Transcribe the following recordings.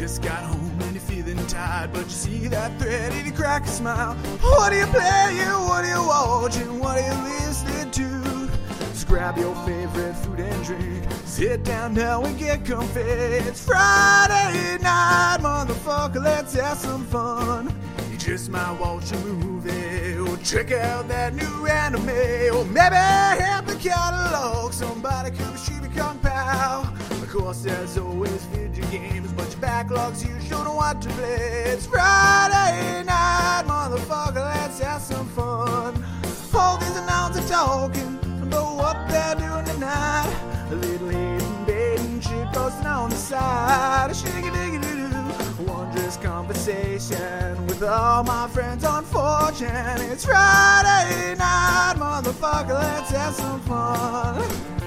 just got home and you're feeling tired, but you see that thread and you crack a smile. What are you playing? What are you watching? What are you listening to? Just grab your favorite food and drink. Sit down now and get comfy. It's Friday night, motherfucker, let's have some fun. You just might watch a movie, or check out that new anime, or maybe hit the catalog. Somebody could be Shiba Kong Pal. Of course, there's always video games, but your backlogs you sure don't want to play. It's Friday night, motherfucker, let's have some fun. All these announcers talking about what they're doing tonight. A little hidden baiting shit posting on the side. A shiggy-diggy-doo-doo, wondrous conversation with all my friends on 4chan. It's Friday night, motherfucker, let's have some fun.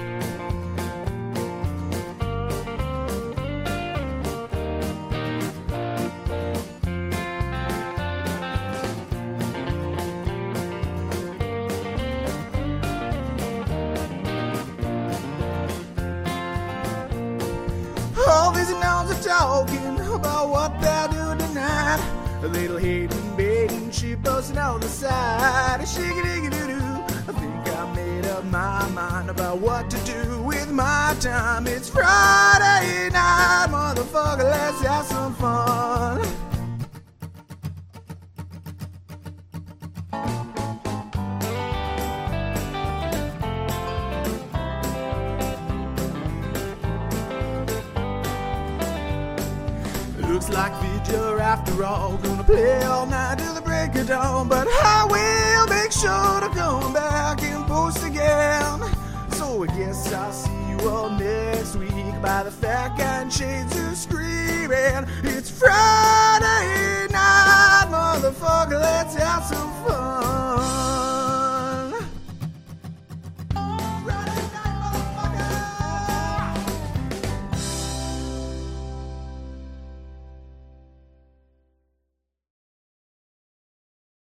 All these announcers talking about what they're doing tonight. A little hating, baiting, shit posting on the side. A shiggy-diggy-doo-doo. I think I made up my mind about what to do with my time. It's Friday night, motherfucker, let's have some fun. Looks like video after all. Gonna play all night till the break of dawn. But I will make sure to come back and post again. So I guess I'll see you all next week by the fat guy in shades who's screaming. It's Friday